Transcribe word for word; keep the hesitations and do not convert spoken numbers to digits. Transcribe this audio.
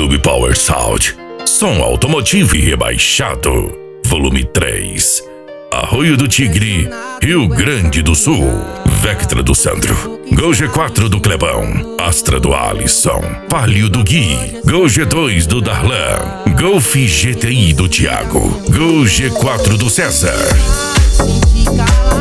Dog Power Sound, som automotivo e rebaixado, volume três. Arroio do Tigre, Rio Grande do Sul. Vectra do Sandro, Gol G quatro do Clebão, Astra do Alisson, Palio do Gui, Gol G dois do Darlan, Golf G T I do Thiago, Gol G quatro do César.